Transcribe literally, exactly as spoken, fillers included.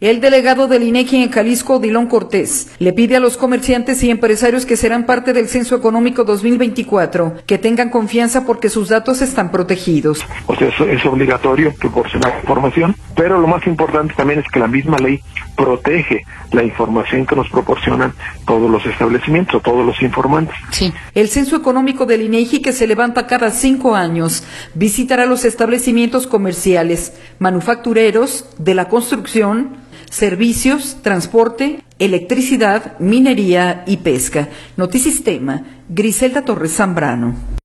El delegado del INEGI en Jalisco, Odilon Cortés, le pide a los comerciantes y empresarios que serán parte del Censo Económico dos mil veinticuatro que tengan confianza porque sus datos están protegidos. O sea, es, es obligatorio proporcionar información, pero lo más importante también es que la misma ley protege la información que nos proporcionan todos los establecimientos, todos los informantes. Sí. El Censo Económico del INEGI, que se levanta cada cinco años, visitará los establecimientos comerciales, manufactureros, de la construcción, servicios, transporte, electricidad, minería y pesca. Notisistema, Griselda Torres Zambrano.